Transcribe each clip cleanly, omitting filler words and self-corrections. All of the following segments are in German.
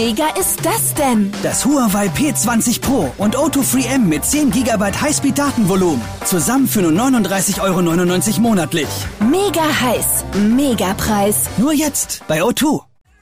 mega ist das denn? Das Huawei P20 Pro und O2 Free M mit 10 GB Highspeed-Datenvolumen. Zusammen für nur 39,99 € monatlich. Mega heiß, mega Preis. Nur jetzt bei O2.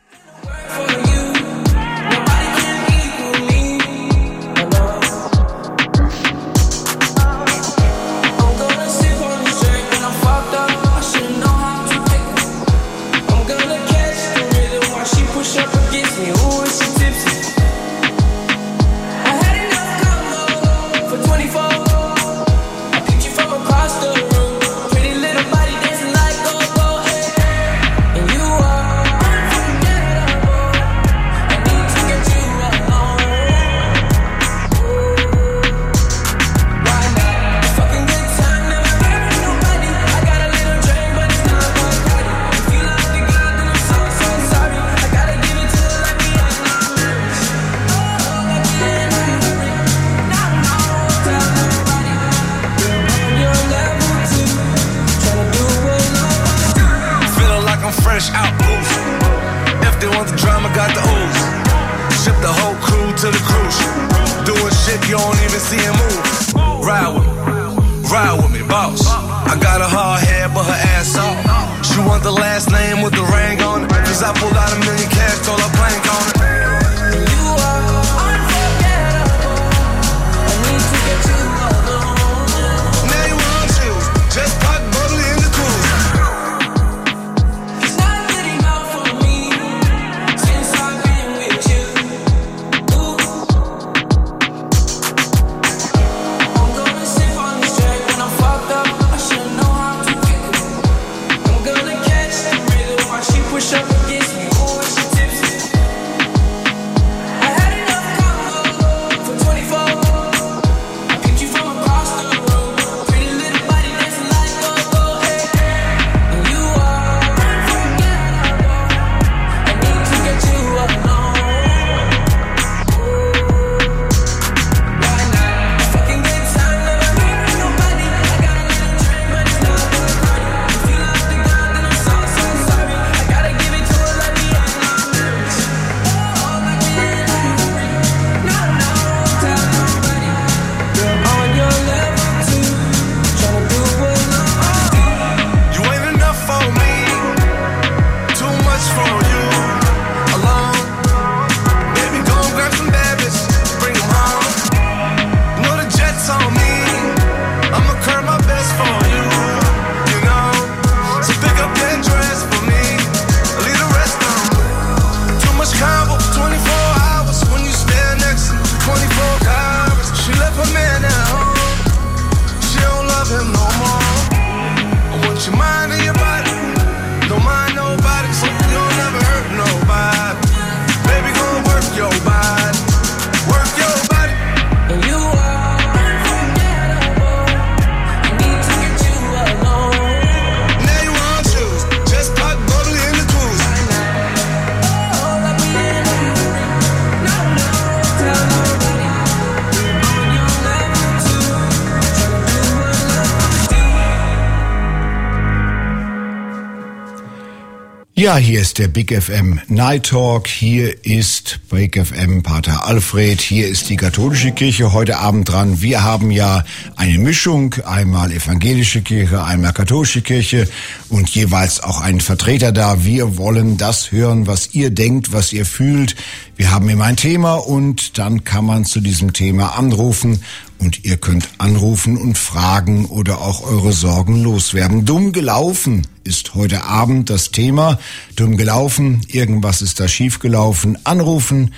Ja, hier ist der Big FM Night Talk, hier ist Big FM Pater Alfred, hier ist die katholische Kirche heute Abend dran. Wir haben ja eine Mischung, einmal evangelische Kirche, einmal katholische Kirche und jeweils auch einen Vertreter da. Wir wollen das hören, was ihr denkt, was ihr fühlt. Wir haben immer ein Thema und dann kann man zu diesem Thema anrufen. Und ihr könnt anrufen und fragen oder auch eure Sorgen loswerden. Dumm gelaufen ist heute Abend das Thema. Dumm gelaufen, irgendwas ist da schiefgelaufen. Anrufen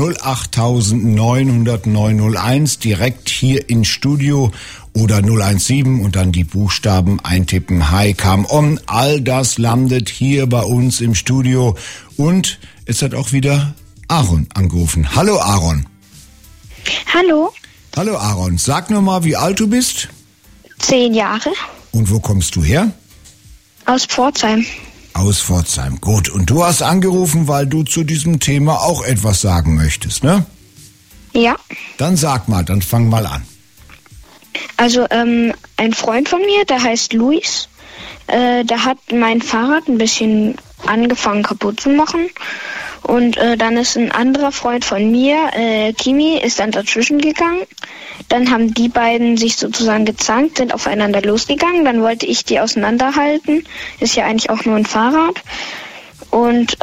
08900 901 direkt hier ins Studio oder 017 und dann die Buchstaben eintippen. Hi, come on. All das landet hier bei uns im Studio. Und es hat auch wieder Aaron angerufen. Hallo Aaron. Hallo. Hallo Aaron, sag nur mal, wie alt du bist? 10 Jahre. Und wo kommst du her? Aus Pforzheim. Aus Pforzheim, gut. Und du hast angerufen, weil du zu diesem Thema auch etwas sagen möchtest, ne? Ja. Dann sag mal, dann fang mal an. Also, ein Freund von mir, der heißt Luis, der hat mein Fahrrad ein bisschen angefangen kaputt zu machen. Und dann ist ein anderer Freund von mir, Kimi, ist dann dazwischen gegangen. Dann haben die beiden sich sozusagen gezankt, sind aufeinander losgegangen. Dann wollte ich die auseinanderhalten. Ist ja eigentlich auch nur ein Fahrrad. Und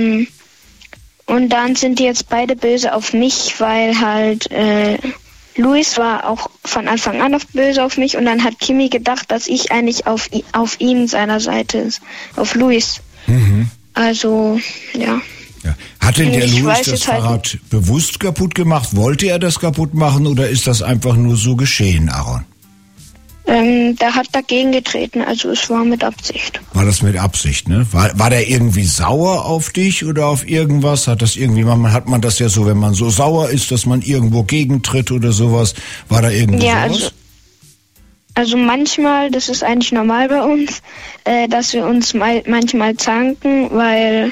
dann sind die jetzt beide böse auf mich, weil halt Luis war auch von Anfang an böse auf mich. Und dann hat Kimi gedacht, dass ich eigentlich auf ihn seiner Seite ist. Auf Luis. Mhm. Also, ja. Hat denn der Luis das Fahrrad bewusst kaputt gemacht? Wollte er das kaputt machen oder ist das einfach nur so geschehen, Aaron? Der hat dagegen getreten, also es war mit Absicht. War das mit Absicht, ne? War der irgendwie sauer auf dich oder auf irgendwas? Hat man das ja so, wenn man so sauer ist, dass man irgendwo gegentritt oder sowas? War da irgendwie sowas? Also manchmal, das ist eigentlich normal bei uns, dass wir uns manchmal zanken, weil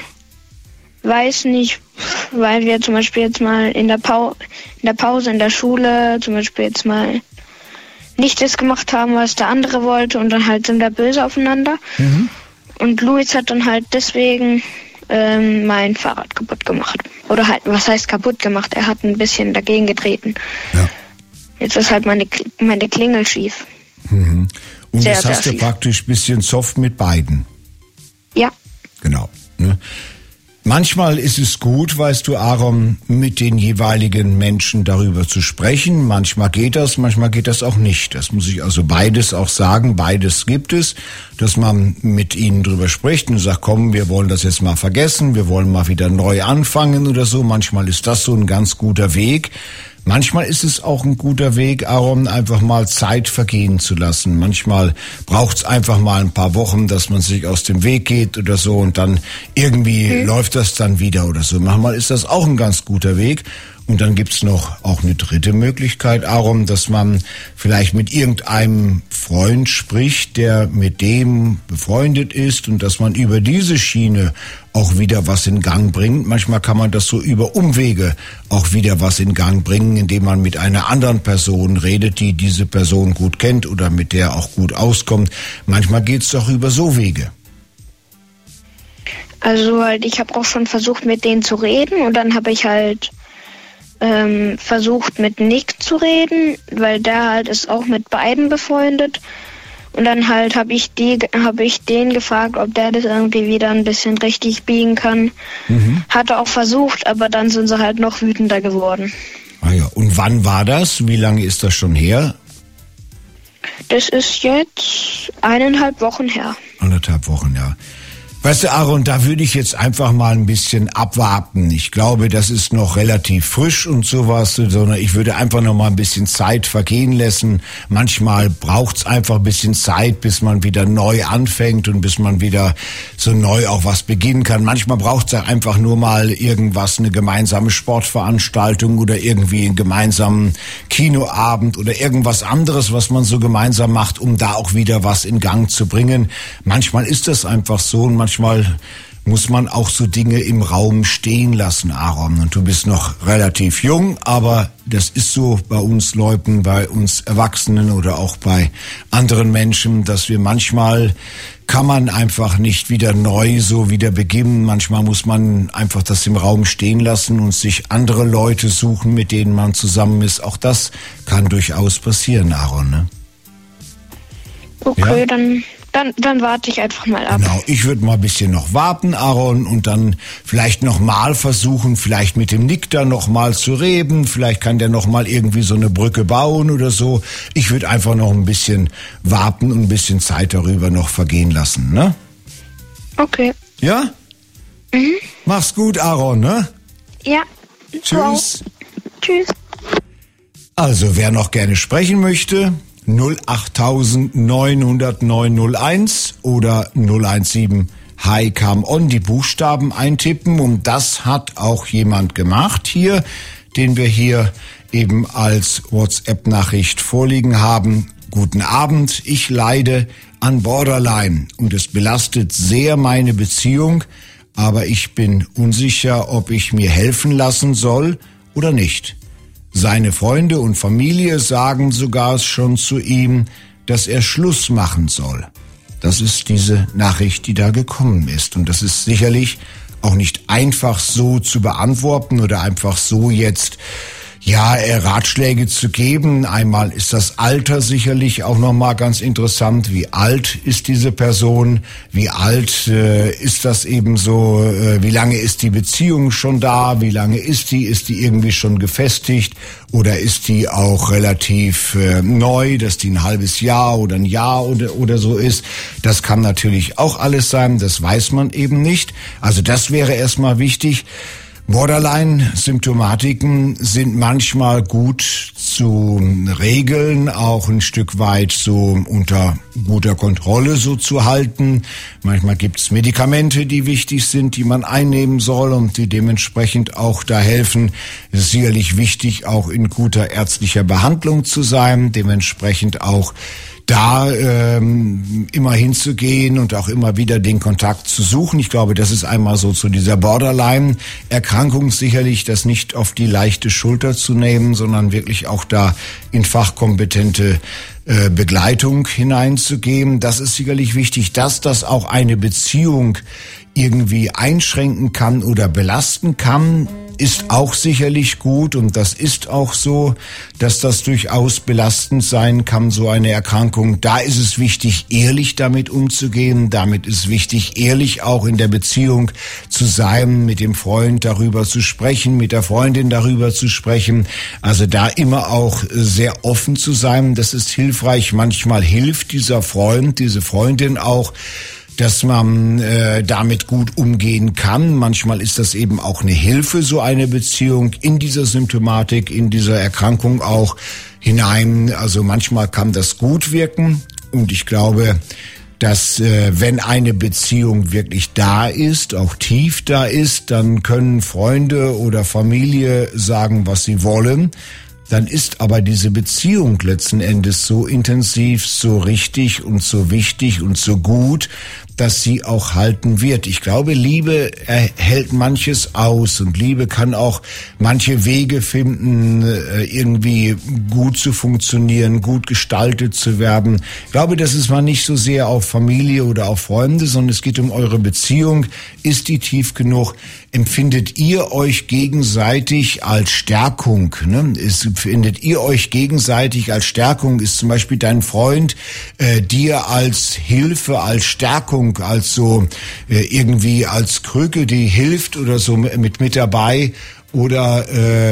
wir zum Beispiel jetzt mal in der Pause in der Schule zum Beispiel jetzt mal nicht das gemacht haben, was der andere wollte und dann halt sind wir böse aufeinander. Mhm. Und Luis hat dann halt deswegen mein Fahrrad kaputt gemacht. Oder halt, was heißt kaputt gemacht? Er hat ein bisschen dagegen getreten. Ja. Jetzt ist halt meine Klingel schief. Mhm. Und sehr, das hast du praktisch ein bisschen soft mit beiden. Ja. Genau. Ne? Manchmal ist es gut, weißt du, Aaron, mit den jeweiligen Menschen darüber zu sprechen. Manchmal geht das auch nicht. Das muss ich also beides auch sagen. Beides gibt es, dass man mit ihnen drüber spricht und sagt, komm, wir wollen das jetzt mal vergessen, wir wollen mal wieder neu anfangen oder so. Manchmal ist das so ein ganz guter Weg. Manchmal ist es auch ein guter Weg, Aaron, einfach mal Zeit vergehen zu lassen. Manchmal braucht es einfach mal ein paar Wochen, dass man sich aus dem Weg geht oder so und dann irgendwie läuft das dann wieder oder so. Manchmal ist das auch ein ganz guter Weg. Und dann gibt's noch auch eine dritte Möglichkeit, Aaron, dass man vielleicht mit irgendeinem Freund spricht, der mit dem befreundet ist und dass man über diese Schiene auch wieder was in Gang bringt. Manchmal kann man das so über Umwege auch wieder was in Gang bringen, indem man mit einer anderen Person redet, die diese Person gut kennt oder mit der auch gut auskommt. Manchmal geht's doch über so Wege. Also halt, ich habe auch schon versucht, mit denen zu reden und dann habe ich halt versucht mit Nick zu reden, weil der halt ist auch mit beiden befreundet und dann halt habe ich den gefragt, ob der das irgendwie wieder ein bisschen richtig biegen kann. Mhm. Hat er auch versucht, aber dann sind sie halt noch wütender geworden. Ah ja, und wann war das? Wie lange ist das schon her? Das ist jetzt 1,5 Wochen her. 1,5 Wochen, ja. Weißt du, Aaron, da würde ich jetzt einfach mal ein bisschen abwarten. Ich glaube, das ist noch relativ frisch und sowas, sondern ich würde einfach noch mal ein bisschen Zeit vergehen lassen. Manchmal braucht's einfach ein bisschen Zeit, bis man wieder neu anfängt und bis man wieder so neu auch was beginnen kann. Manchmal braucht's einfach nur mal irgendwas, eine gemeinsame Sportveranstaltung oder irgendwie einen gemeinsamen Kinoabend oder irgendwas anderes, was man so gemeinsam macht, um da auch wieder was in Gang zu bringen. Manchmal ist das einfach so und manchmal muss man auch so Dinge im Raum stehen lassen, Aaron. Und du bist noch relativ jung, aber das ist so bei uns Leuten, bei uns Erwachsenen oder auch bei anderen Menschen, dass wir manchmal kann man einfach nicht wieder neu so wieder beginnen. Manchmal muss man einfach das im Raum stehen lassen und sich andere Leute suchen, mit denen man zusammen ist. Auch das kann durchaus passieren, Aaron, ne? Okay, ja? Dann warte ich einfach mal ab. Genau, ich würde mal ein bisschen noch warten, Aaron, und dann vielleicht noch mal versuchen, vielleicht mit dem Nick da noch mal zu reden. Vielleicht kann der noch mal irgendwie so eine Brücke bauen oder so. Ich würde einfach noch ein bisschen warten und ein bisschen Zeit darüber noch vergehen lassen, ne? Okay. Ja? Mhm. Mach's gut, Aaron, ne? Ja. Tschüss. Wow. Tschüss. Also, wer noch gerne sprechen möchte, 08900 901 oder 017 Hi, come on, die Buchstaben eintippen. Und das hat auch jemand gemacht hier, den wir hier eben als WhatsApp-Nachricht vorliegen haben. Guten Abend, ich leide an Borderline und es belastet sehr meine Beziehung, aber ich bin unsicher, ob ich mir helfen lassen soll oder nicht. Seine Freunde und Familie sagen sogar schon zu ihm, dass er Schluss machen soll. Das ist diese Nachricht, die da gekommen ist. Und das ist sicherlich auch nicht einfach so zu beantworten oder einfach so jetzt Ratschläge zu geben. Einmal ist das Alter sicherlich auch nochmal ganz interessant. Wie alt ist diese Person? Wie alt ist das eben so? Wie lange ist die Beziehung schon da? Wie lange ist die? Ist die irgendwie schon gefestigt? Oder ist die auch relativ neu, dass die ein halbes Jahr oder ein Jahr oder so ist? Das kann natürlich auch alles sein. Das weiß man eben nicht. Also das wäre erstmal wichtig. Borderline-Symptomatiken sind manchmal gut zu regeln, auch ein Stück weit so unter guter Kontrolle so zu halten. Manchmal gibt es Medikamente, die wichtig sind, die man einnehmen soll und die dementsprechend auch da helfen. Es ist sicherlich wichtig, auch in guter ärztlicher Behandlung zu sein, dementsprechend auch da immer hinzugehen und auch immer wieder den Kontakt zu suchen. Ich glaube, das ist einmal so zu dieser Borderline-Erkrankung sicherlich, das nicht auf die leichte Schulter zu nehmen, sondern wirklich auch da in fachkompetente Begleitung hineinzugehen. Das ist sicherlich wichtig, dass das auch eine Beziehung irgendwie einschränken kann oder belasten kann, ist auch sicherlich gut und das ist auch so, dass das durchaus belastend sein kann, so eine Erkrankung. Da ist es wichtig, ehrlich damit umzugehen. Damit ist wichtig, ehrlich auch in der Beziehung zu sein, mit dem Freund darüber zu sprechen, mit der Freundin darüber zu sprechen. Also da immer auch sehr offen zu sein. Das ist hilfreich. Manchmal hilft dieser Freund, diese Freundin auch, dass man damit gut umgehen kann. Manchmal ist das eben auch eine Hilfe, so eine Beziehung in dieser Symptomatik, in dieser Erkrankung auch hinein. Also manchmal kann das gut wirken und ich glaube, dass wenn eine Beziehung wirklich da ist, auch tief da ist, dann können Freunde oder Familie sagen, was sie wollen. Dann ist aber diese Beziehung letzten Endes so intensiv, so richtig und so wichtig und so gut, dass sie auch halten wird. Ich glaube, Liebe hält manches aus und Liebe kann auch manche Wege finden, irgendwie gut zu funktionieren, gut gestaltet zu werden. Ich glaube, das ist mal nicht so sehr auf Familie oder auf Freunde, sondern es geht um eure Beziehung. Ist die tief genug? Empfindet ihr euch gegenseitig als Stärkung? Ne? Empfindet ihr euch gegenseitig als Stärkung? Ist zum Beispiel dein Freund dir als Hilfe, als Stärkung, als so irgendwie als Krücke, die hilft oder so mit dabei? Oder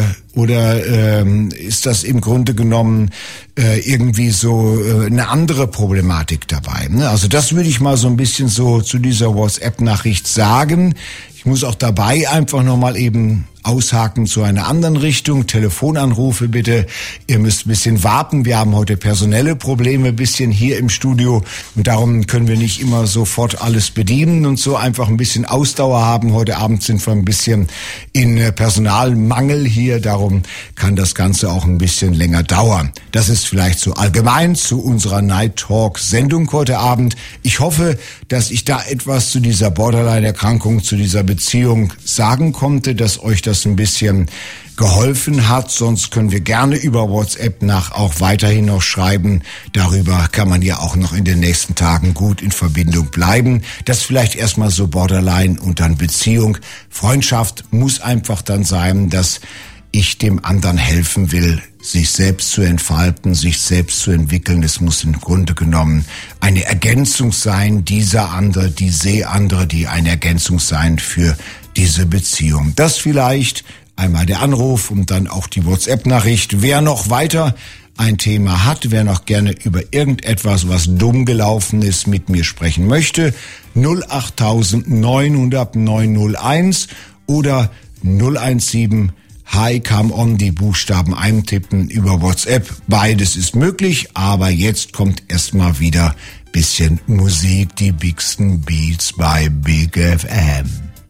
ist das im Grunde genommen irgendwie so eine andere Problematik dabei? Ne? Also das würde ich mal so ein bisschen so zu dieser WhatsApp-Nachricht sagen. Ich muss auch dabei einfach nochmal eben aushaken zu einer anderen Richtung. Telefonanrufe bitte. Ihr müsst ein bisschen warten. Wir haben heute personelle Probleme ein bisschen hier im Studio und darum können wir nicht immer sofort alles bedienen und so einfach ein bisschen Ausdauer haben. Heute Abend sind wir ein bisschen in Personalmangel hier. Darum kann das Ganze auch ein bisschen länger dauern. Das ist vielleicht so allgemein zu unserer Night Talk Sendung heute Abend. Ich hoffe, dass ich da etwas zu dieser Borderline-Erkrankung, zu dieser Beziehung sagen konnte, dass euch das ein bisschen geholfen hat. Sonst können wir gerne über WhatsApp auch weiterhin noch schreiben. Darüber kann man ja auch noch in den nächsten Tagen gut in Verbindung bleiben. Das vielleicht erstmal so Borderline und dann Beziehung. Freundschaft muss einfach dann sein, dass ich dem anderen helfen will, sich selbst zu entfalten, sich selbst zu entwickeln. Es muss im Grunde genommen eine Ergänzung sein, dieser andere, diese andere, die eine Ergänzung sein für diese Beziehung. Das vielleicht einmal der Anruf und dann auch die WhatsApp-Nachricht. Wer noch weiter ein Thema hat, wer noch gerne über irgendetwas, was dumm gelaufen ist, mit mir sprechen möchte, 08900 901 oder 017 Hi, come on, die Buchstaben eintippen über WhatsApp. Beides ist möglich, aber jetzt kommt erstmal wieder bisschen Musik, die Bigsten Beats bei Big FM.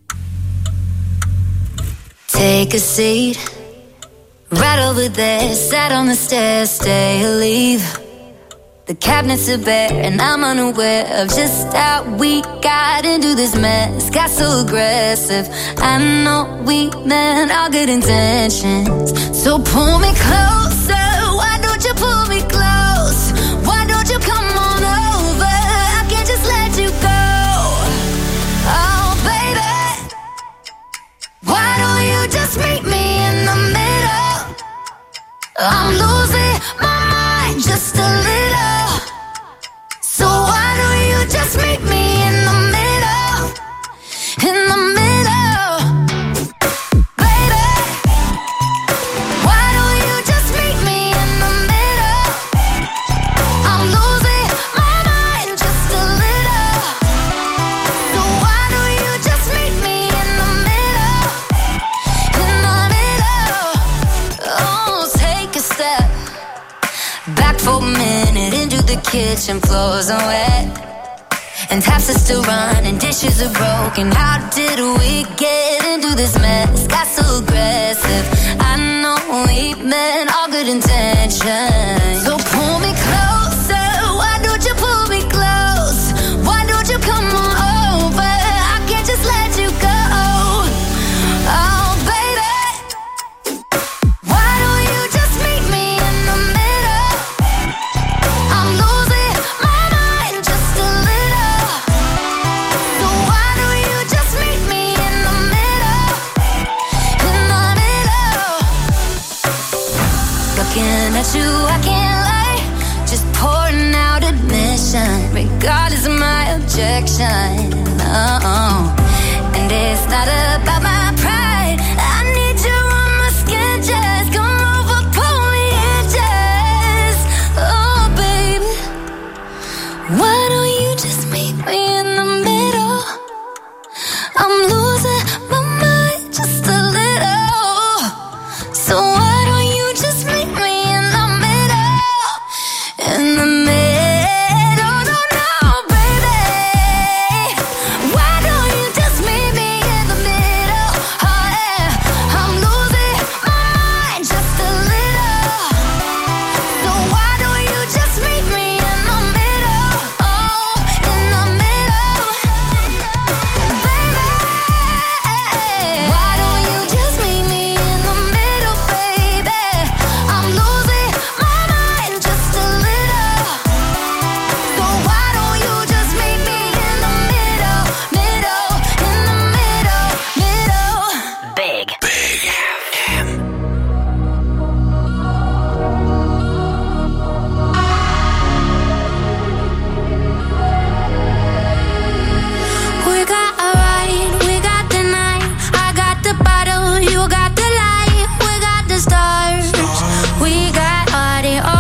Take a seat, right over there, sat on the stairs, stay or leave. The cabinets are bare and I'm unaware of just how we got into this mess. Got so aggressive, I know we meant all good intentions. So pull me closer, why don't you pull me close? Why don't you come on over, I can't just let you go. Oh baby, I'm losing my mind just a little. So why don't you just meet me in the middle? In the middle, baby. Why don't you just meet me in the middle? I'm losing my mind just a little. So why don't you just meet me in the middle? In the middle. Oh, take a step back for a minute into the kitchen. Floors are wet and taps are still running, dishes are broken. How did we get into this mess? Got so aggressive. I know we meant all good intentions. So pull me closer. Why don't you pull me close? Why don't you come on over? I can't just let you go. Oh, baby. Why don't you just meet me in the middle? I'm losing my mind just a little. So why don't you just meet me in the middle? In the middle. Looking at you, I can't lie. Just pouring out admission, regardless of my objection. Oh, and it's not about my pride. I need you on my skin, just come over, pull me in, just. Oh, baby. Why don't you just meet me in the middle? I'm losing my mind just a little. So why don't you just meet me in the middle? In the middle, no, no, baby. Why don't you just meet me in the middle? Oh, yeah. I'm losing my mind just a little. So why don't you just meet me in the middle? Oh, in the middle, baby. Why don't you just meet me in the middle, baby? I'm losing my mind just a little. So why don't you just meet me in the middle, middle, in the middle, middle. Big. We got a ride, we got the night. I got the bottle, you got the light. We got the stars, we got audio.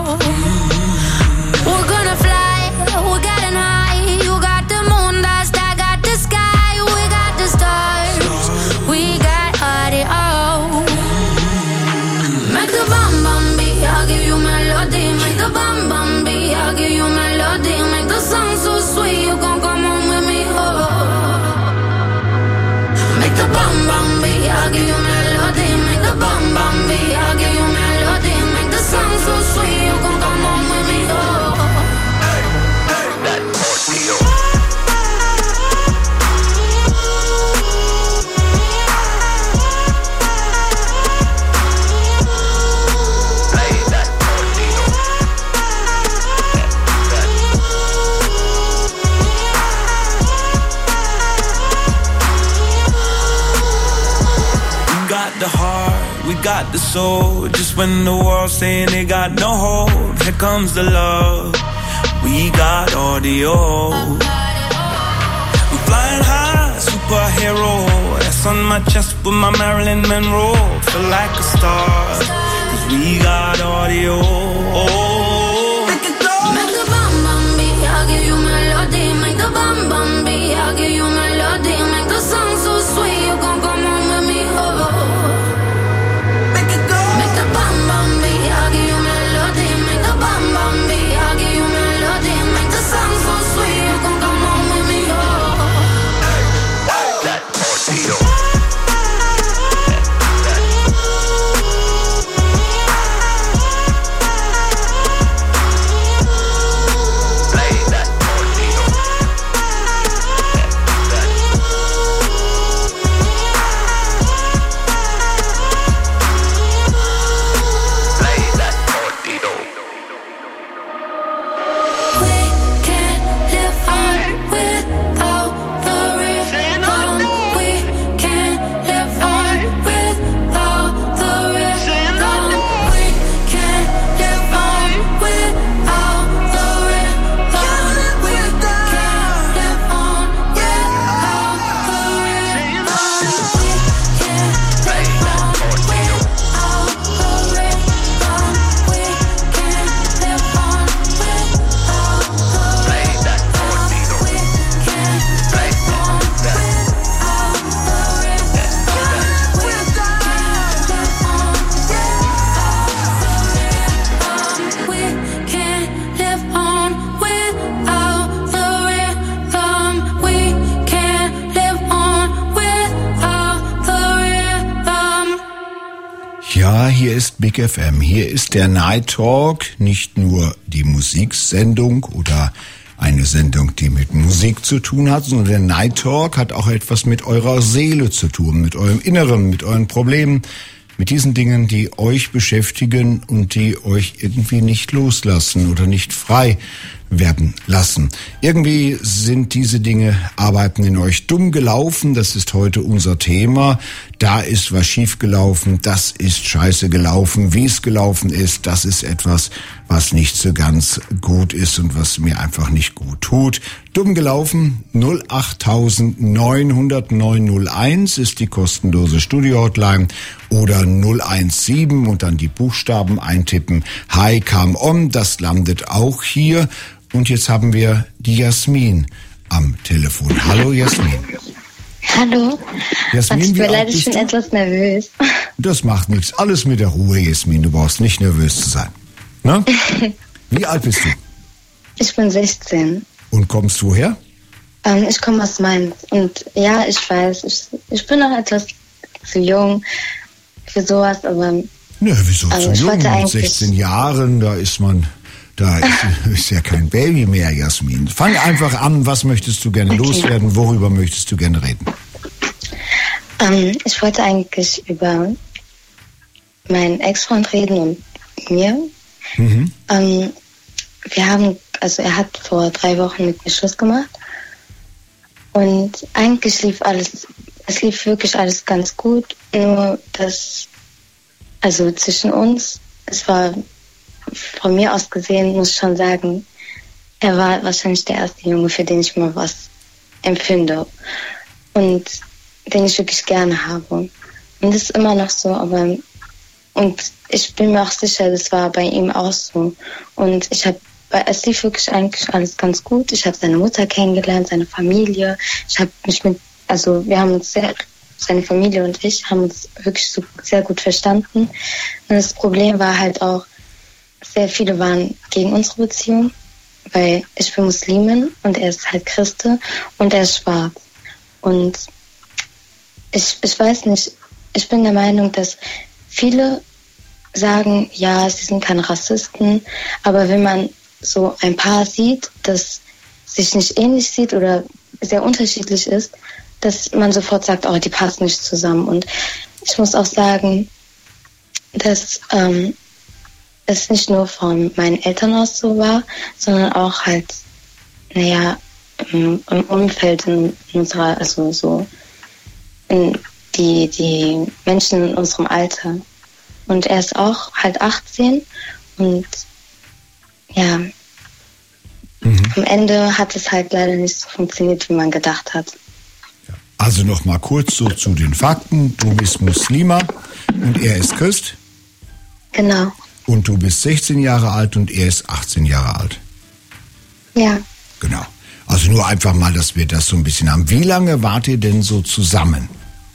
We're gonna fly, we're getting high. You got the moon dust, I got the sky. We got the stars, we got audio. Make the bum bum beat, I'll give you melody. Make the bum bum beat, I'll give you melody. Make the song so sweet, you gon' come home with me, oh. Make the bum bum beat, I'll give you melody. Make the bum bum beat, I'll give you melody. Make the song so sweet, you gon' come home with me, oh. We got the heart, we got the soul. Just when the world's saying they got no hope, here comes the love. We got audio. I'm flying high, superhero. S on my chest with my Marilyn Monroe. Feel like a star, 'cause we got audio. Make it go. Make the bum bum beat, I'll give you melody. Make the bum bum beat, I'll give you melody. Make the song so sweet, you gon' come home with me, oh. Make it go. Make the bum bum beat, I'll give you melody. Make the bum bum beat, I'll give you melody. Make the song so sweet, you gon' come home with me, oh. That audio. Play that audio. Ja, hier ist Big FM, hier ist der Night Talk, nicht nur die Musiksendung oder eine Sendung, die mit Musik zu tun hat, sondern der Night Talk hat auch etwas mit eurer Seele zu tun, mit eurem Inneren, mit euren Problemen, mit diesen Dingen, die euch beschäftigen und die euch irgendwie nicht loslassen oder nicht frei werden lassen. Irgendwie sind diese Dinge, arbeiten in euch dumm gelaufen, das ist heute unser Thema. Da ist was schief gelaufen, das ist scheiße gelaufen, wie es gelaufen ist, das ist etwas, was nicht so ganz gut ist und was mir einfach nicht gut tut. Dumm gelaufen, 08900 901 ist die kostenlose Studio-Hotline oder 017 und dann die Buchstaben eintippen. Hi, come on, das landet auch hier. Und jetzt haben wir die Jasmin am Telefon. Hallo Jasmin. Hallo. Jasmin, ich bin leider schon etwas nervös. Das macht nichts. Alles mit der Ruhe, Jasmin. Du brauchst nicht nervös zu sein. Na? Wie alt bist du? Ich bin 16. Und kommst woher? Ich komme aus Mainz. Und ja, ich weiß, ich bin noch etwas zu jung für sowas, aber... Ne, wieso zu jung? Mit 16 Jahren, da ist ja kein Baby mehr, Jasmin. Fang einfach an, was möchtest du gerne loswerden, worüber möchtest du gerne reden? Ich wollte eigentlich über meinen Ex-Freund reden und mir. Mhm. Er hat vor 3 Wochen mit mir Schluss gemacht und eigentlich lief wirklich alles ganz gut, nur zwischen uns, es war von mir aus gesehen, muss ich schon sagen, er war wahrscheinlich der erste Junge, für den ich mal was empfinde und den ich wirklich gerne habe. Und das ist immer noch so, und ich bin mir auch sicher, das war bei ihm auch so. Und es lief wirklich eigentlich alles ganz gut. Ich habe seine Mutter kennengelernt, seine Familie. Seine Familie und ich haben uns wirklich so sehr gut verstanden. Und das Problem war halt auch, sehr viele waren gegen unsere Beziehung, weil ich bin Muslimin und er ist halt Christe und er ist schwarz. Und ich weiß nicht, ich bin der Meinung, dass viele sagen, ja, sie sind keine Rassisten, aber wenn man so ein Paar sieht, das sich nicht ähnlich sieht oder sehr unterschiedlich ist, dass man sofort sagt, oh, die passen nicht zusammen. Und ich muss auch sagen, dass es nicht nur von meinen Eltern aus so war, sondern auch halt, im Umfeld die Menschen in unserem Alter. Und er ist auch halt 18 und ja, am Ende hat es halt leider nicht so funktioniert, wie man gedacht hat. Also noch mal kurz so zu den Fakten. Du bist Muslima und er ist Christ? Genau. Und du bist 16 Jahre alt und er ist 18 Jahre alt? Ja. Genau. Also nur einfach mal, dass wir das so ein bisschen haben. Wie lange wart ihr denn so zusammen?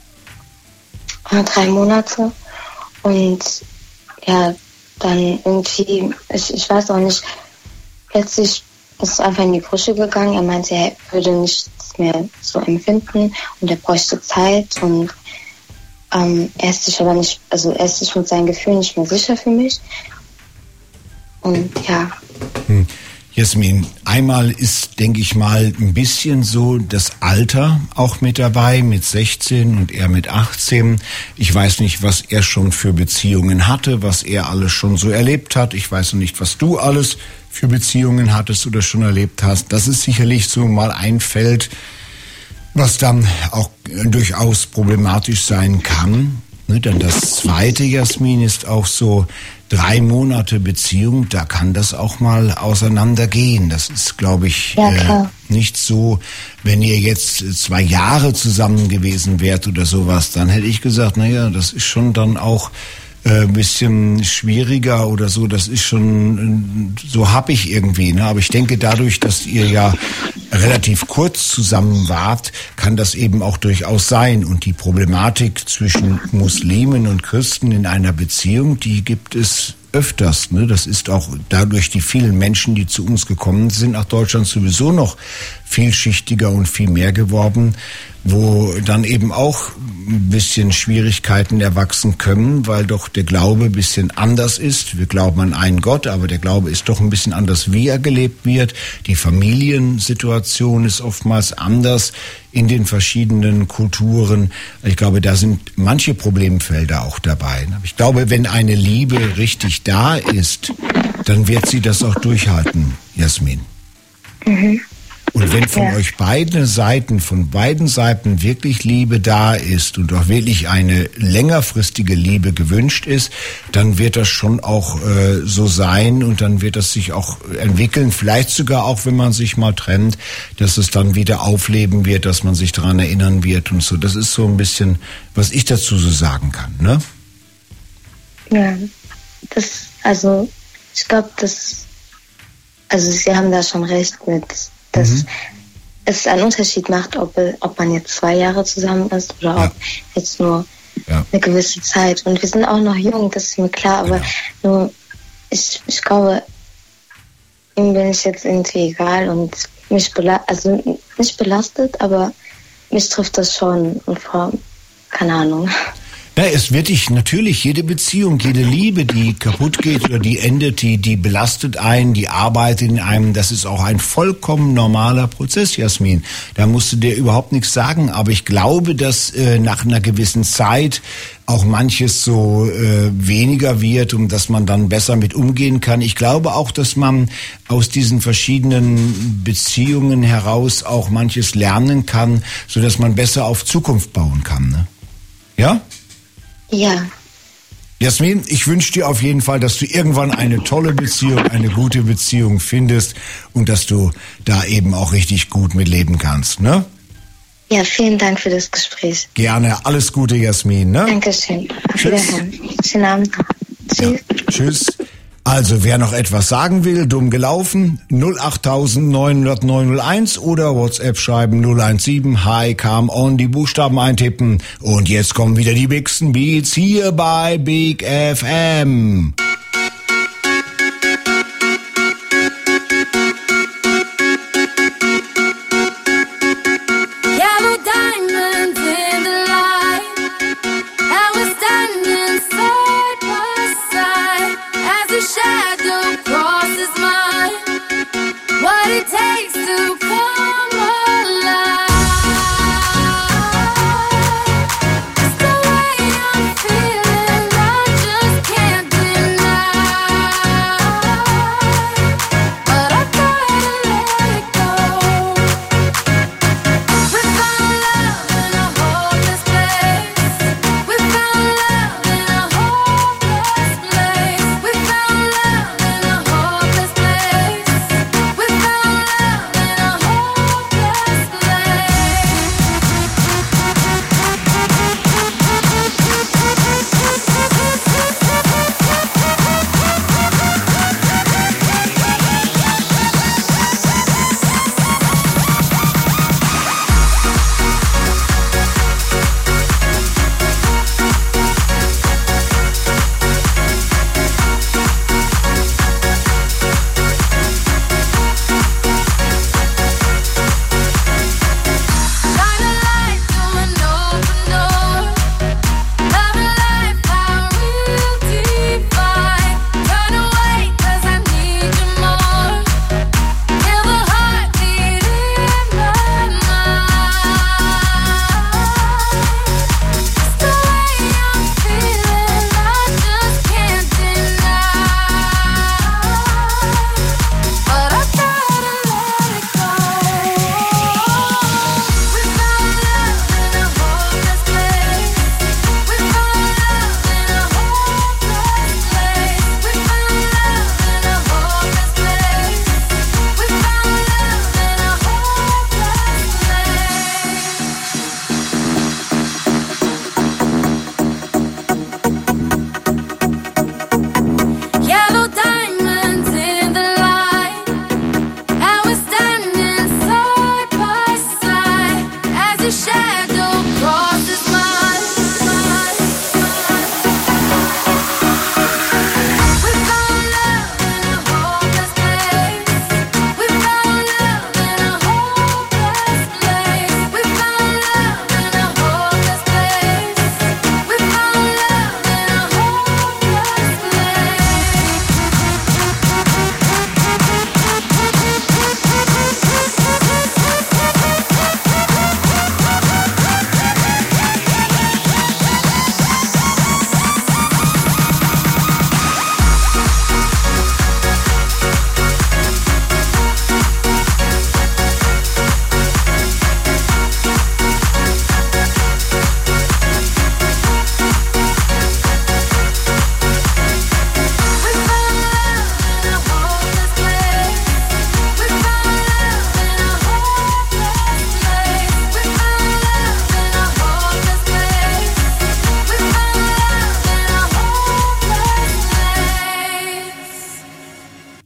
3 Monate. Und ja, dann irgendwie, ich weiß auch nicht, plötzlich ist es einfach in die Brüche gegangen. Er meinte, er würde nichts mehr so empfinden und er bräuchte Zeit und er ist sich mit seinen Gefühlen nicht mehr sicher für mich. Und ja. Jasmin, einmal ist, denke ich mal, ein bisschen so das Alter auch mit dabei, mit 16 und er mit 18. Ich weiß nicht, was er schon für Beziehungen hatte, was er alles schon so erlebt hat. Ich weiß noch nicht, was du alles für Beziehungen hattest oder schon erlebt hast. Das ist sicherlich so mal ein Feld, was dann auch durchaus problematisch sein kann. Dann das zweite, Jasmin, ist auch so 3 Monate Beziehung, da kann das auch mal auseinandergehen. Das ist, glaube ich, nicht so, wenn ihr jetzt 2 Jahre zusammen gewesen wärt oder sowas, dann hätte ich gesagt, das ist schon dann auch ein bisschen schwieriger oder so, das ist schon, so hab ich irgendwie, ne? Aber ich denke, dadurch, dass ihr ja relativ kurz zusammen wart, kann das eben auch durchaus sein. Und die Problematik zwischen Muslimen und Christen in einer Beziehung, die gibt es öfters, ne? Das ist auch dadurch die vielen Menschen, die zu uns gekommen sind, nach Deutschland sowieso noch vielschichtiger und viel mehr geworden. wo dann eben auch ein bisschen Schwierigkeiten erwachsen können, weil doch der Glaube ein bisschen anders ist. Wir glauben an einen Gott, aber der Glaube ist doch ein bisschen anders, wie er gelebt wird. Die Familiensituation ist oftmals anders in den verschiedenen Kulturen. Ich glaube, da sind manche Problemfelder auch dabei. Aber ich glaube, wenn eine Liebe richtig da ist, dann wird sie das auch durchhalten, Jasmin. Mhm. Und wenn von beiden Seiten wirklich Liebe da ist und auch wirklich eine längerfristige Liebe gewünscht ist, dann wird das schon auch so sein und dann wird das sich auch entwickeln. Vielleicht sogar auch, wenn man sich mal trennt, dass es dann wieder aufleben wird, dass man sich daran erinnern wird und so. Das ist so ein bisschen, was ich dazu so sagen kann, ne? Ja, ich glaube, Sie haben da schon recht mit, dass es einen Unterschied macht, ob man jetzt 2 Jahre zusammen ist oder ob jetzt nur eine gewisse Zeit. Und wir sind auch noch jung, das ist mir klar, aber nur ich glaube, ihm bin ich jetzt irgendwie egal und mich nicht belastet, aber mich trifft das schon und keine Ahnung. Ja, es wird dich natürlich, jede Beziehung, jede Liebe, die kaputt geht oder die endet, die belastet einen, die arbeitet in einem. Das ist auch ein vollkommen normaler Prozess, Jasmin. Da musst du dir überhaupt nichts sagen. Aber ich glaube, dass nach einer gewissen Zeit auch manches so weniger wird und dass man dann besser mit umgehen kann. Ich glaube auch, dass man aus diesen verschiedenen Beziehungen heraus auch manches lernen kann, sodass man besser auf Zukunft bauen kann. Ne? Ja? Ja. Jasmin, ich wünsche dir auf jeden Fall, dass du irgendwann eine tolle Beziehung, eine gute Beziehung findest und dass du da eben auch richtig gut mitleben kannst, ne? Ja, vielen Dank für das Gespräch. Gerne. Alles Gute, Jasmin, ne? Dankeschön. Auf Tschüss. Wiederhören. Schönen Abend. Tschüss. Ja, tschüss. Also, wer noch etwas sagen will, dumm gelaufen, 08900 901 oder WhatsApp schreiben 017, hi, come on, die Buchstaben eintippen. Und jetzt kommen wieder die Bigsten Beats hier bei Big FM. It's the way I'm feeling, I just can't deny.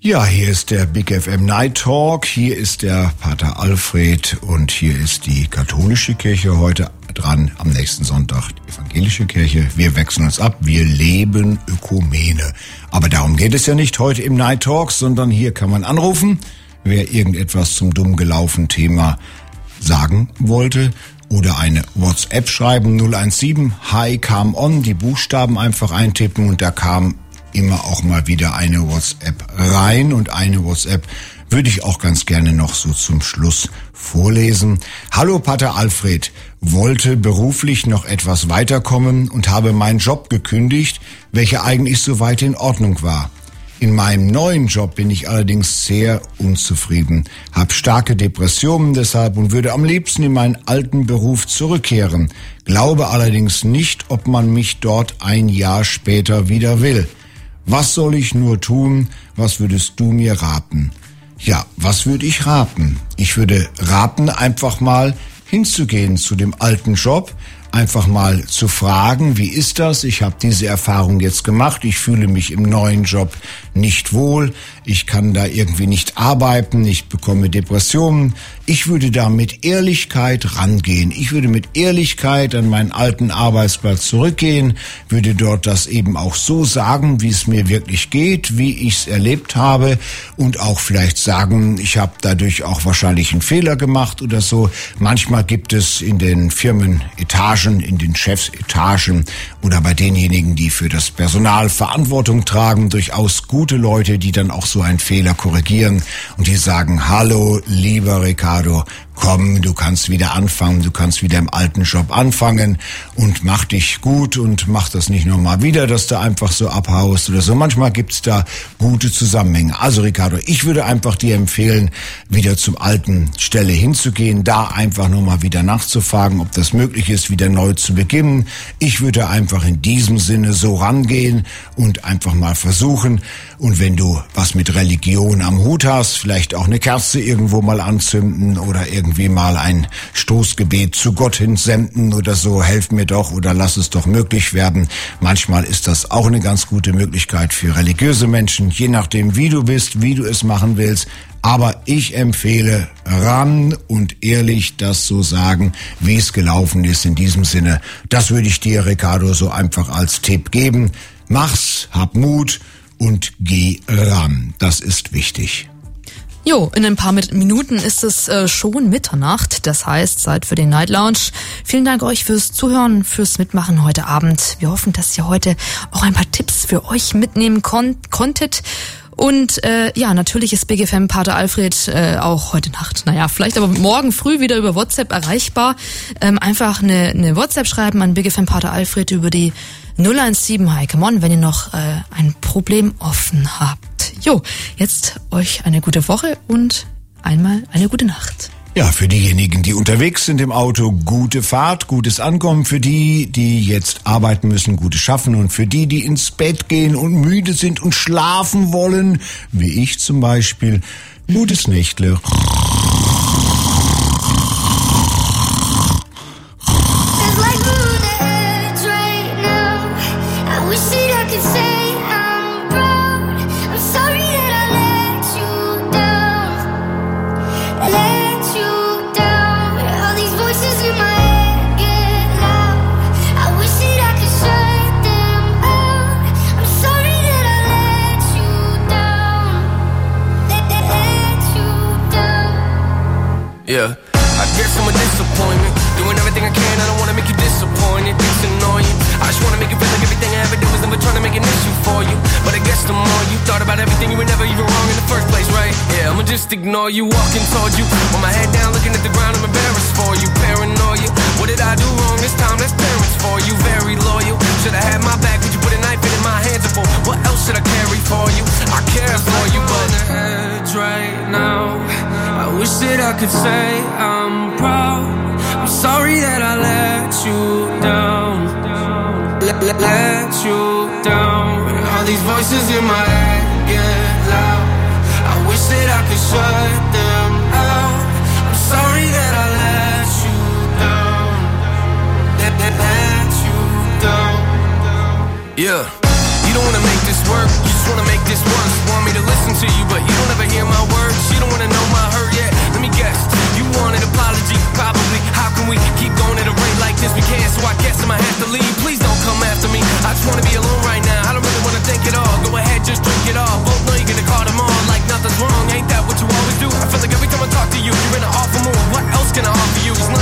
Ja, hier ist der Big FM Night Talk, hier ist der Pater Alfred und hier ist die katholische Kirche heute dran, am nächsten Sonntag die evangelische Kirche. Wir wechseln uns ab, wir leben Ökumene. Aber darum geht es ja nicht heute im Night Talk, sondern hier kann man anrufen, wer irgendetwas zum dumm gelaufenen Thema sagen wollte oder eine WhatsApp schreiben, 017 Hi come on, die Buchstaben einfach eintippen und da kam immer auch mal wieder eine WhatsApp rein und eine WhatsApp würde ich auch ganz gerne noch so zum Schluss vorlesen. Hallo Pater Alfred, wollte beruflich noch etwas weiterkommen und habe meinen Job gekündigt, welcher eigentlich soweit in Ordnung war. In meinem neuen Job bin ich allerdings sehr unzufrieden, habe starke Depressionen deshalb und würde am liebsten in meinen alten Beruf zurückkehren, glaube allerdings nicht, ob man mich dort ein Jahr später wieder will. Was soll ich nur tun? Was würdest du mir raten? Ja, was würde ich raten? Ich würde raten, einfach mal hinzugehen zu dem alten Job, einfach mal zu fragen, wie ist das? Ich habe diese Erfahrung jetzt gemacht, ich fühle mich im neuen Job nicht wohl, ich kann da irgendwie nicht arbeiten, ich bekomme Depressionen. Ich würde da mit Ehrlichkeit rangehen. Ich würde mit Ehrlichkeit an meinen alten Arbeitsplatz zurückgehen, würde dort das eben auch so sagen, wie es mir wirklich geht, wie ich es erlebt habe und auch vielleicht sagen, ich habe dadurch auch wahrscheinlich einen Fehler gemacht oder so. Manchmal gibt es in den Firmenetagen, in den Chefsetagen oder bei denjenigen, die für das Personal Verantwortung tragen, durchaus gute Leute, die dann auch so einen Fehler korrigieren und die sagen, hallo, lieber Ricardo, komm, du kannst wieder anfangen, du kannst wieder im alten Job anfangen und mach dich gut und mach das nicht nochmal wieder, dass du einfach so abhaust oder so. Manchmal gibt's da gute Zusammenhänge. Also Ricardo, ich würde einfach dir empfehlen, wieder zum alten Stelle hinzugehen, da einfach nochmal wieder nachzufragen, ob das möglich ist, wieder neu zu beginnen. Ich würde einfach in diesem Sinne so rangehen und einfach mal versuchen. Und wenn du was mit Religion am Hut hast, vielleicht auch eine Kerze irgendwo mal anzünden oder irgendwie mal ein Stoßgebet zu Gott hinsenden oder so, helf mir doch oder lass es doch möglich werden. Manchmal ist das auch eine ganz gute Möglichkeit für religiöse Menschen, je nachdem wie du bist, wie du es machen willst. Aber ich empfehle ran und ehrlich das so sagen, wie es gelaufen ist in diesem Sinne. Das würde ich dir, Ricardo, so einfach als Tipp geben. Mach's, hab Mut und geh ran. Das ist wichtig. Jo, in ein paar Minuten ist es schon Mitternacht. Das heißt, Zeit für den Night Lounge. Vielen Dank euch fürs Zuhören, fürs Mitmachen heute Abend. Wir hoffen, dass ihr heute auch ein paar Tipps für euch mitnehmen konntet. Und ja, natürlich ist Big FM Pater Alfred auch heute Nacht, vielleicht aber morgen früh wieder über WhatsApp erreichbar. Einfach eine WhatsApp schreiben an Big FM Pater Alfred über die 017 Hi come on, wenn ihr noch ein Problem offen habt. Jo, jetzt euch eine gute Woche und einmal eine gute Nacht. Ja, für diejenigen, die unterwegs sind im Auto, gute Fahrt, gutes Ankommen. Für die, die jetzt arbeiten müssen, gutes Schaffen. Und für die, die ins Bett gehen und müde sind und schlafen wollen, wie ich zum Beispiel, gutes Nächtle. Yeah, I guess I'm a disappointment. Doing everything I can, I don't wanna make you disappointed. It's annoying. I just wanna make you feel like everything I ever do is never trying to make an issue for you. But I guess the more you thought about everything, you were never even wrong in the first place, right? Yeah, I'ma just ignore you, walking towards you. With my head down, looking at the ground, I'm embarrassed for you. Paranoia, what did I do wrong this time? That's parents for you, very loyal. Should've had my back, would you put a knife in my hands for? What else should I carry for you? I care for you, but on the edge right now. I wish that I could say I'm proud. I'm sorry that I let you down. Let you down. All these voices in my head get loud. I wish that I could shut them out. I'm sorry that I let you down. Let you down. Yeah. You don't wanna make this work, you just wanna make this worse. Want me to listen to you, but you don't ever hear my words. You don't wanna know my hurt yet. Let me guess, you want an apology, probably. How can we keep going at a rate like this? We can't, so I guess I might have to leave. Please don't come after me. I just wanna be alone right now. I don't really wanna think it all. Go ahead, just drink it all. Both know you're gonna call them on like nothing's wrong. Ain't that what you always do? I feel like every time I talk to you, you're in an awful mood. What else can I offer you? It's